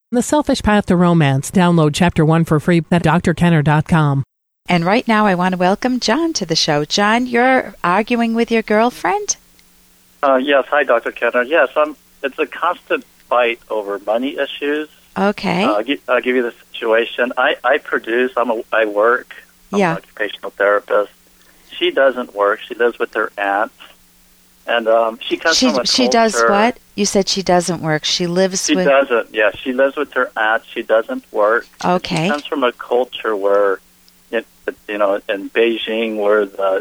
The Selfish Path to Romance. Download Chapter 1 for free at drkenner.com. And right now I want to welcome John to the show. John, you're arguing with your girlfriend? Yes. Hi, Dr. Kenner. Yes, it's a constant fight over money issues. Okay. I'll give you the situation. I produce. I work. I'm an occupational therapist. She doesn't work. She lives with her aunt. And she comes from a culture. She does what? You said she doesn't work. She lives with... She doesn't, yeah. She lives with her aunt. She doesn't work. Okay. She comes from a culture where, in Beijing, where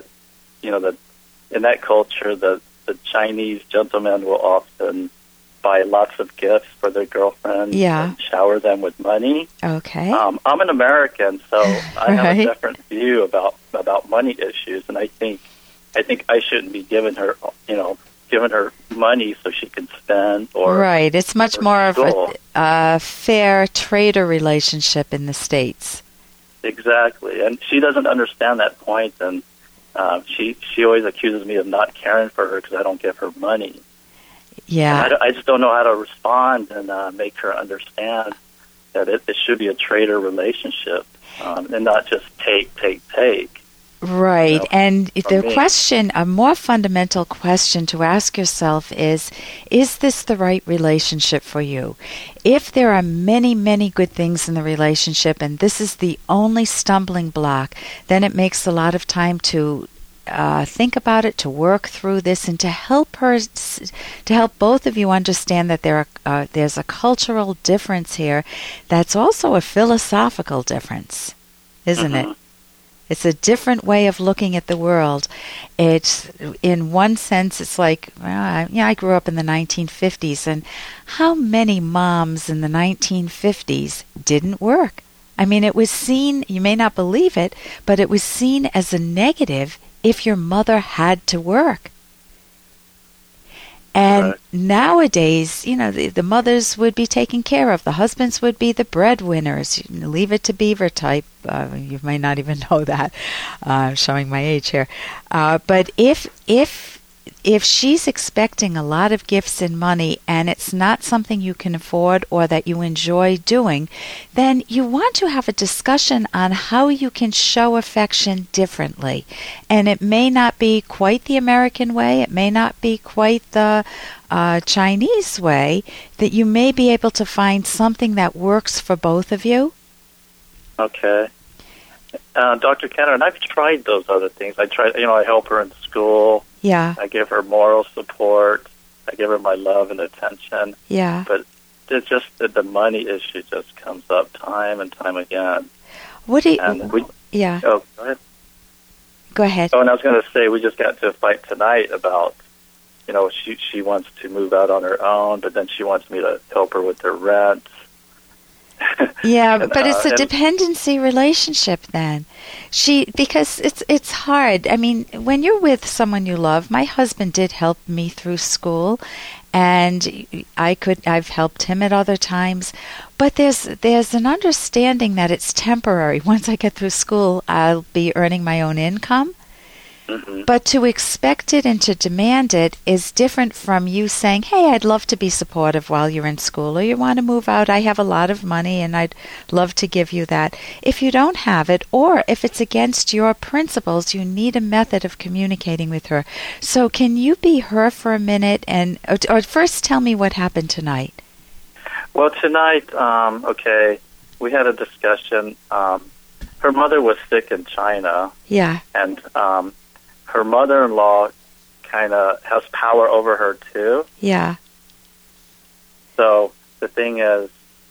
in that culture, the Chinese gentlemen will often buy lots of gifts for their girlfriends and shower them with money. Okay. I'm an American, so I have a different view about money issues, and I think I shouldn't be giving her money so she can spend or right. It's much more of a fair trader relationship in the States. Exactly, and she doesn't understand that point, and she always accuses me of not caring for her because I don't give her money. Yeah, I just don't know how to respond and make her understand that it should be a trader relationship and not just take. Right, and the question, a more fundamental question to ask yourself is this the right relationship for you? If there are many, many good things in the relationship and this is the only stumbling block, then it makes a lot of time to think about it, to work through this, and to help both of you understand that there's a cultural difference here that's also a philosophical difference, isn't it? It's a different way of looking at the world. It's, in one sense, it's like, I grew up in the 1950s, and how many moms in the 1950s didn't work? I mean, it was seen, you may not believe it, but it was seen as a negative if your mother had to work. And nowadays, the mothers would be taken care of. The husbands would be the breadwinners. Leave it to Beaver type. You may not even know that. I'm showing my age here. But if she's expecting a lot of gifts and money and it's not something you can afford or that you enjoy doing, then you want to have a discussion on how you can show affection differently. And it may not be quite the American way. It may not be quite the Chinese way. That you may be able to find something that works for both of you. Okay. Dr. Kenner, and I've tried those other things. I help her in school. Yeah. I give her moral support. I give her my love and attention. Yeah. But it's just that the money issue just comes up time and time again. What do you... yeah. Oh, go ahead. Go ahead. Oh, and I was going to say, we just got into a fight tonight about, she wants to move out on her own, but then she wants me to help her with her rent. Yeah, but it's a dependency relationship then. Because it's hard. I mean, when you're with someone you love, my husband did help me through school, and I've helped him at other times, but there's an understanding that it's temporary. Once I get through school, I'll be earning my own income. Mm-hmm. But to expect it and to demand it is different from you saying, hey, I'd love to be supportive while you're in school, or you want to move out, I have a lot of money and I'd love to give you that. If you don't have it, or if it's against your principles, you need a method of communicating with her. So can you be her for a minute, or first tell me what happened tonight? Well, tonight, we had a discussion. Her mother was sick in China. Yeah. And her mother-in-law kind of has power over her, too. Yeah. So the thing is,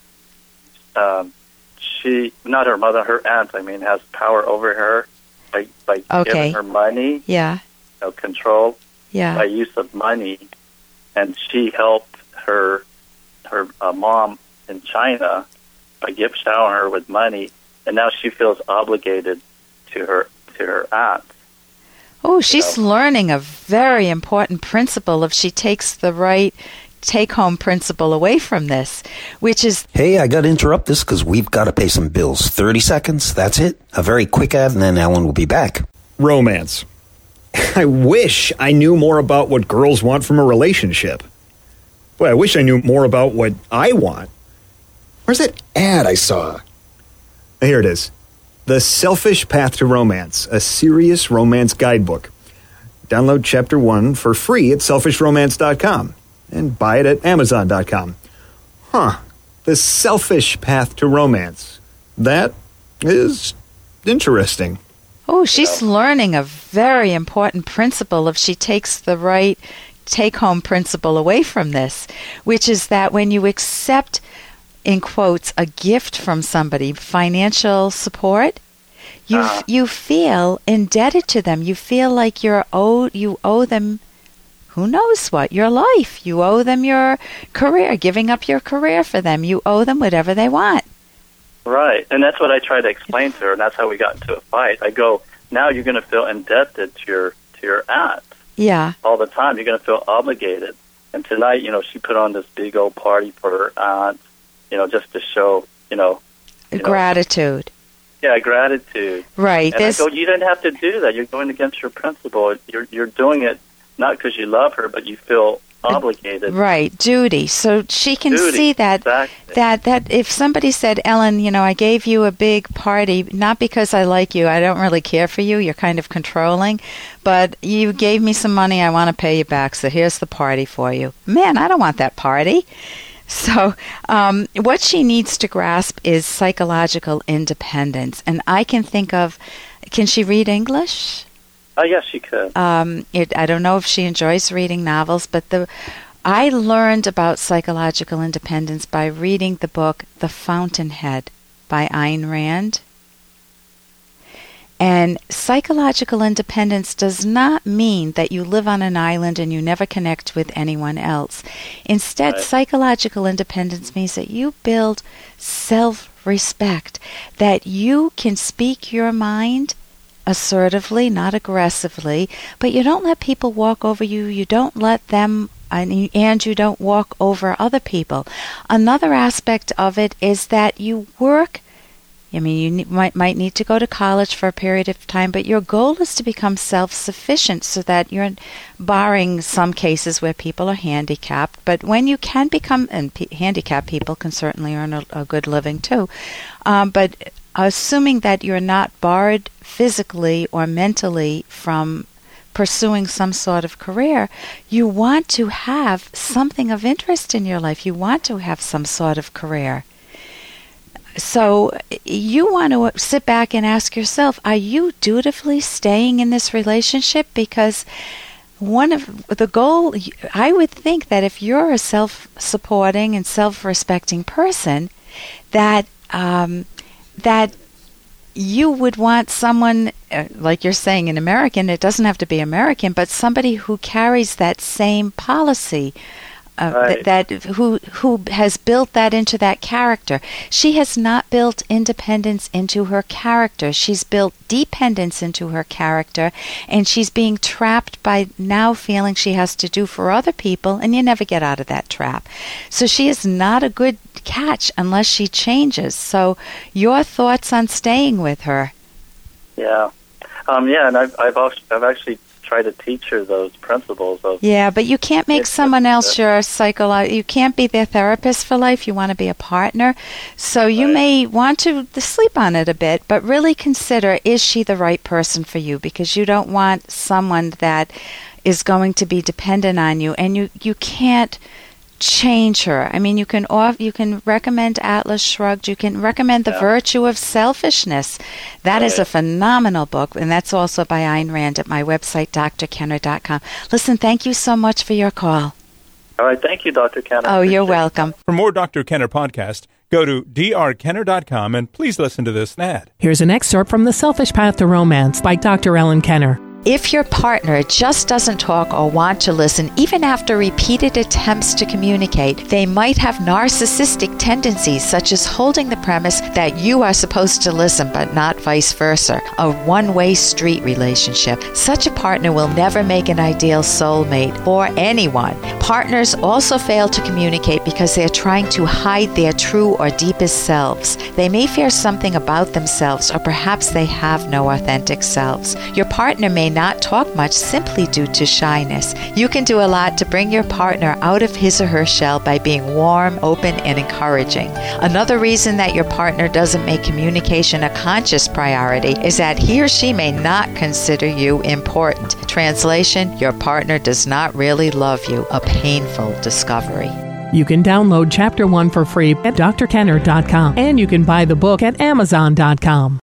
not her mother, her aunt, has power over her by giving her money. Yeah. Control. Yeah. By use of money. And she helped her mom in China by gift showering her with money, and now she feels obligated to her aunt. Oh, she's learning a very important principle if she takes the right take-home principle away from this, which is... Hey, I got to interrupt this because we've got to pay some bills. 30 seconds, that's it. A very quick ad, and then Ellen will be back. Romance. I wish I knew more about what girls want from a relationship. Well, I wish I knew more about what I want. Where's that ad I saw? Here it is. The Selfish Path to Romance, a serious romance guidebook. Download Chapter 1 for free at selfishromance.com and buy it at amazon.com. The Selfish Path to Romance. That is interesting. Oh, she's learning a very important principle if she takes the right take-home principle away from this, which is that when you accept, in quotes, a gift from somebody, financial support, you feel indebted to them. You feel like you owe them, who knows what, your life. You owe them your career, giving up your career for them. You owe them whatever they want. Right, and that's what I try to explain to her, and that's how we got into a fight. I go, now you're going to feel indebted to your aunt. Yeah. All the time. You're going to feel obligated. And tonight, she put on this big old party for her aunt, just to show, gratitude. Yeah, gratitude. Right. And I go, you didn't have to do that. You're going against your principle. You're doing it not because you love her, but you feel obligated. Right, duty. So she can see that exactly. that if somebody said, Ellen, I gave you a big party, not because I like you, I don't really care for you, you're kind of controlling, but you gave me some money, I want to pay you back, so here's the party for you. Man, I don't want that party. So what she needs to grasp is psychological independence. And I can think of, can she read English? Oh, yes, she could. I don't know if she enjoys reading novels, but I learned about psychological independence by reading the book The Fountainhead by Ayn Rand. And psychological independence does not mean that you live on an island and you never connect with anyone else. Instead, psychological independence means that you build self-respect, that you can speak your mind assertively, not aggressively, but you don't let people walk over you, you don't let them, and you don't walk over other people. Another aspect of it is that you work, you might need to go to college for a period of time, but your goal is to become self-sufficient so that you're, barring some cases where people are handicapped, but when you can become, and handicapped people can certainly earn a good living too, but assuming that you're not barred physically or mentally from pursuing some sort of career, you want to have something of interest in your life. You want to have some sort of career. So you want to sit back and ask yourself, are you dutifully staying in this relationship? Because one of the goal, I would think that if you're a self-supporting and self-respecting person, that you would want someone, like you're saying, an American, it doesn't have to be American, but somebody who carries that same policy, who has built that into that character. She has not built independence into her character. She's built dependence into her character, and she's being trapped by now feeling she has to do for other people, and you never get out of that trap. So she is not a good catch unless she changes. So your thoughts on staying with her? Yeah. And I've actually try to teach her those principles of. Yeah, but you can't make someone else your you can't be their therapist for life. You want to be a partner. So you may want to sleep on it a bit, but really consider, is she the right person for you? Because you don't want someone that is going to be dependent on you, and you can't change her. I mean, you can recommend Atlas Shrugged. You can recommend The Virtue of Selfishness. That is a phenomenal book, and that's also by Ayn Rand at my website, drkenner.com. Listen, thank you so much for your call. All right, thank you, Dr. Kenner. Oh, you're welcome. For more Dr. Kenner podcast, go to drkenner.com and please listen to this ad. Here's an excerpt from The Selfish Path to Romance by Dr. Ellen Kenner. If your partner just doesn't talk or want to listen, even after repeated attempts to communicate, they might have narcissistic tendencies, such as holding the premise that you are supposed to listen but not vice versa, a one-way street relationship. Such a partner will never make an ideal soulmate for anyone. Partners also fail to communicate because they're trying to hide their true or deepest selves. They may fear something about themselves, or perhaps they have no authentic selves. Your partner may not talk much simply due to shyness. You can do a lot to bring your partner out of his or her shell by being warm, open, and encouraging. Another reason that your partner doesn't make communication a conscious priority is that he or she may not consider you important. Translation, your partner does not really love you. A painful discovery. You can download Chapter 1 for free at drkenner.com, and you can buy the book at amazon.com.